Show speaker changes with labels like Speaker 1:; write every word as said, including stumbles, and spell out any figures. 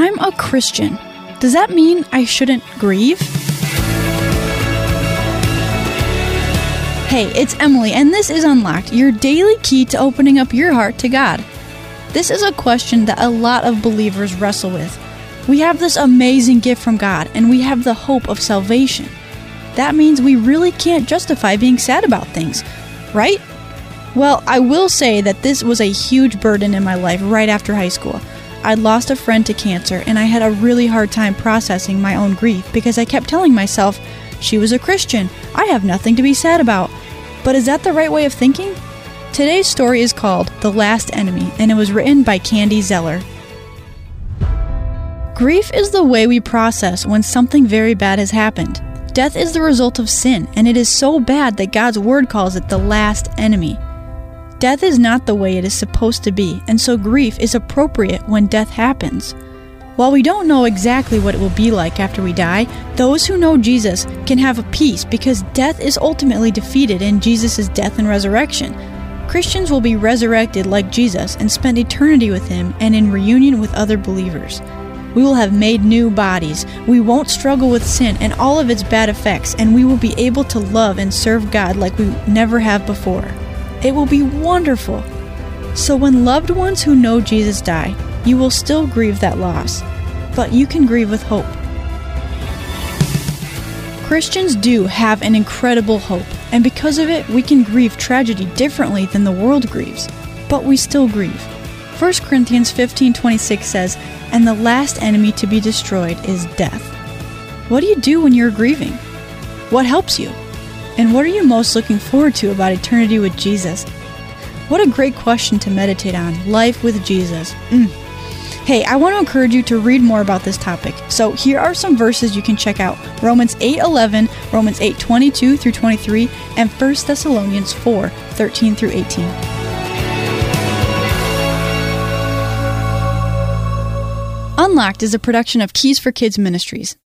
Speaker 1: I'm a Christian. Does that mean I shouldn't grieve? Hey, it's Emily, and this is Unlocked, your daily key to opening up your heart to God. This is a question that a lot of believers wrestle with. We have this amazing gift from God, and we have the hope of salvation. That means we really can't justify being sad about things, right? Well, I will say that this was a huge burden in my life right after high school. I'd lost a friend to cancer, and I had a really hard time processing my own grief because I kept telling myself, she was a Christian, I have nothing to be sad about. But is that the right way of thinking? Today's story is called The Last Enemy, and it was written by Candy Zeller. Grief is the way we process when something very bad has happened. Death is the result of sin, and it is so bad that God's word calls it the last enemy. Death is not the way it is supposed to be, and so grief is appropriate when death happens. While we don't know exactly what it will be like after we die, those who know Jesus can have a peace because death is ultimately defeated in Jesus' death and resurrection. Christians will be resurrected like Jesus and spend eternity with Him and in reunion with other believers. We will have made new bodies. We won't struggle with sin and all of its bad effects, and we will be able to love and serve God like we never have before. It will be wonderful. So when loved ones who know Jesus die, you will still grieve that loss, but you can grieve with hope. Christians do have an incredible hope, and because of it, we can grieve tragedy differently than the world grieves, but we still grieve. First Corinthians fifteen twenty-six says, "And the last enemy to be destroyed is death." What do you do when you're grieving? What helps you? And what are you most looking forward to about eternity with Jesus? What a great question to meditate on, life with Jesus. Mm. Hey, I want to encourage you to read more about this topic. So here are some verses you can check out. Romans eight eleven, Romans eight twenty-two through twenty-three, and First Thessalonians four thirteen through eighteen. Unlocked is a production of Keys for Kids Ministries.